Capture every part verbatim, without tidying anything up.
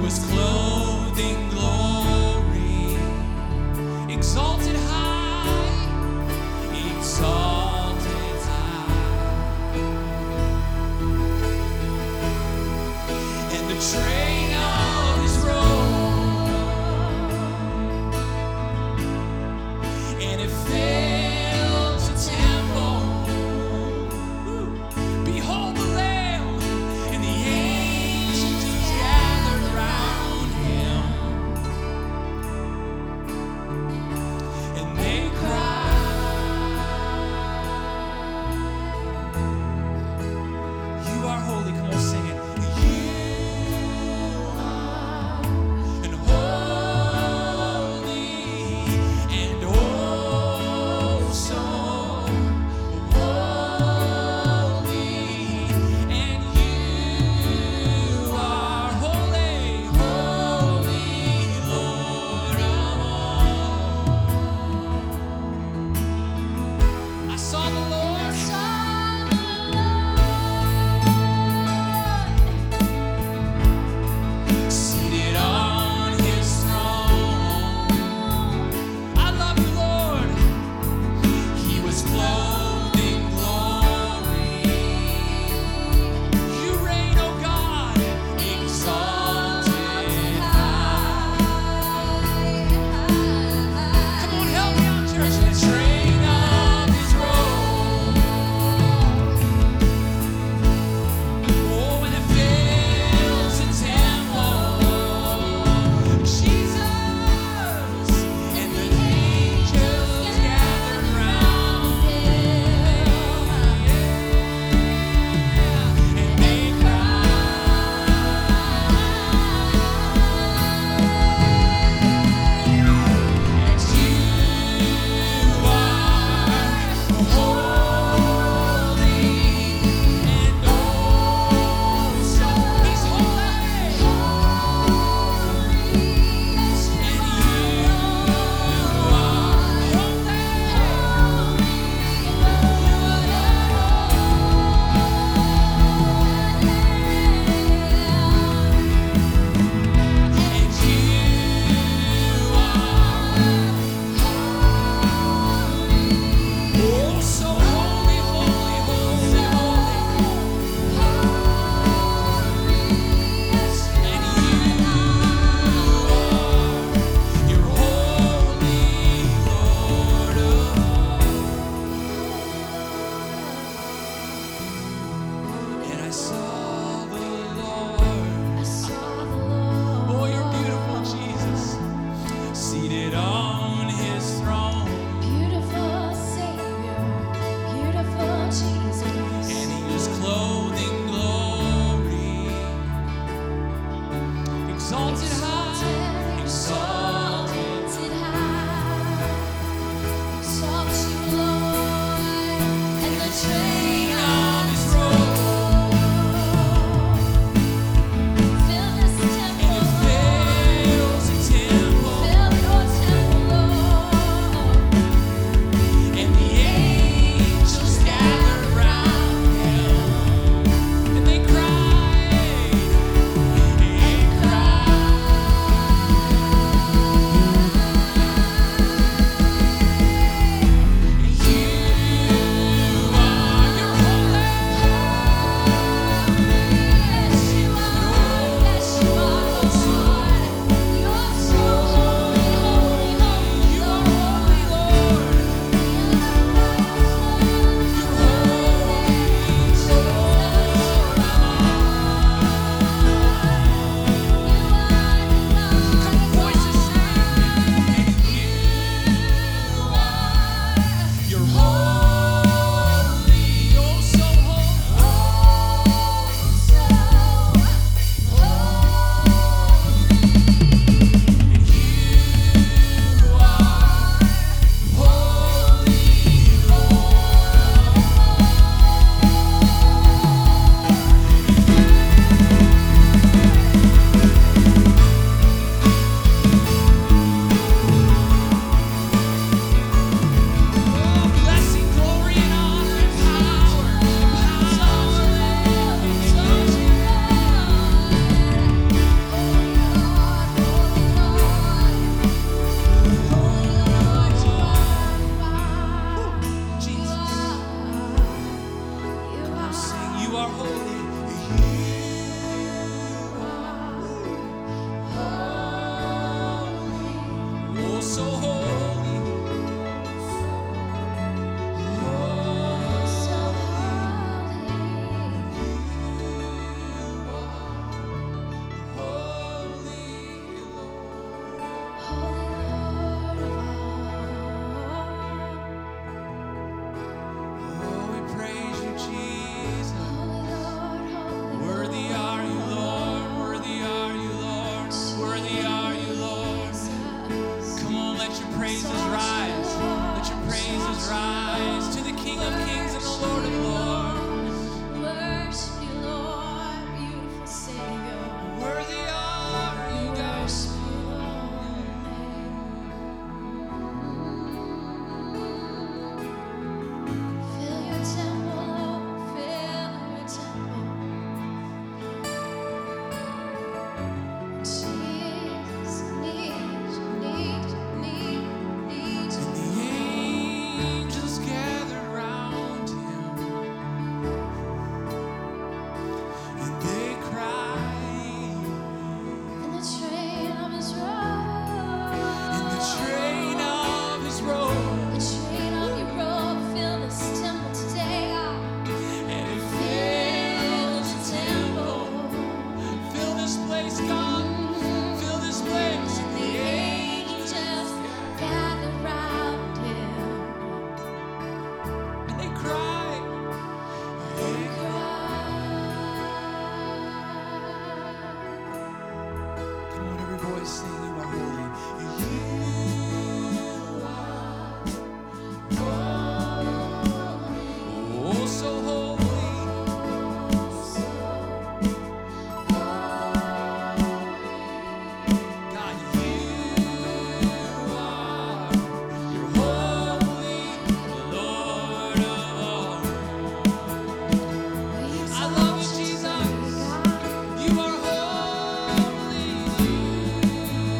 was clothed in glory, exalted high, exalted high. And the train of his robe, and it fills the temple. Behold the Lamb, and the angels gathered round him, and they cried, "You are holy." Come on, sing it. You are and holy, and oh so holy, and you are holy, holy, Lord of all. I saw the Lord seated on his throne. I love you, Lord. He was clothed in glory. You reign, O God, exalted high. Come on, help me out, church. The train of his robe, oh, and it fills the temple. Jesus, and the angels gathered round him, and they And I saw the Lord. Oh, you're beautiful, Jesus. Seated on his throne. Beautiful Savior, beautiful Jesus. And he was clothed in glory. Exalted high, exalted. Exalted high, exalt you, Lord, and the train of his robe fill this temple, And it fills the temple. fill your temple, Lord. And the angels gathered round him, and they cried, and cried, place, God. Fill this place. And the angels gather round him. and they cry. They Come on, every voice sing, you are holy. You are oh so holy. God, you are, you're holy, Lord of all. I love you, Jesus. You are holy. You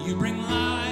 You bring life.